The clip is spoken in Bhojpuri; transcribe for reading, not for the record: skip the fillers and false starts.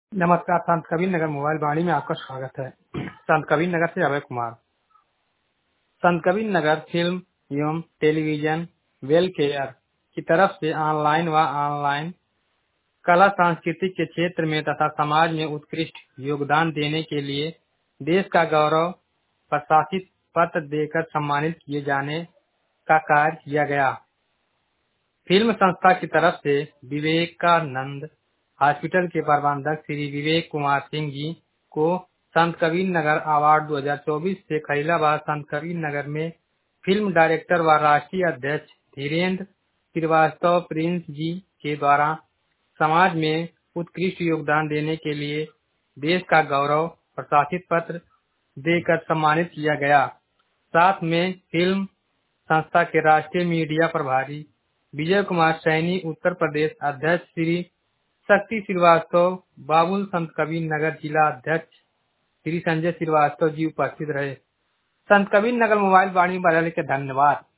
नमस्कार। संत कबीर नगर मोबाइल वाणी में आपका स्वागत है। संत कबीर नगर से अभय कुमार। संत कबीर नगर फिल्म एवं टेलीविजन वेलफेयर की तरफ से ऑनलाइन व ऑनलाइन कला संस्कृति के क्षेत्र में तथा समाज में उत्कृष्ट योगदान देने के लिए देश का गौरव प्रशासित पत्र देकर सम्मानित किए जाने का कार्य किया गया। फिल्म संस्था की तरफ से विवेकानंद हॉस्पिटल के प्रबंधक श्री विवेक कुमार सिंह जी को संत कबीर नगर अवार्ड 2024 से खलीलाबाद संत कबीर नगर में फिल्म डायरेक्टर व राष्ट्रीय अध्यक्ष धीरेन्द्र श्रीवास्तव प्रिंस जी के द्वारा समाज में उत्कृष्ट योगदान देने के लिए देश का गौरव प्रशासित पत्र देकर सम्मानित किया गया। साथ में फिल्म संस्था के राष्ट्रीय मीडिया प्रभारी विजय कुमार सैनी, उत्तर प्रदेश अध्यक्ष श्री शक्ति श्रीवास्तव, बाबुल संत कबीर नगर जिला अध्यक्ष श्री संजय श्रीवास्तव जी उपस्थित रहे। संत कबीर नगर मोबाइल वाणी बदलने के धन्यवाद।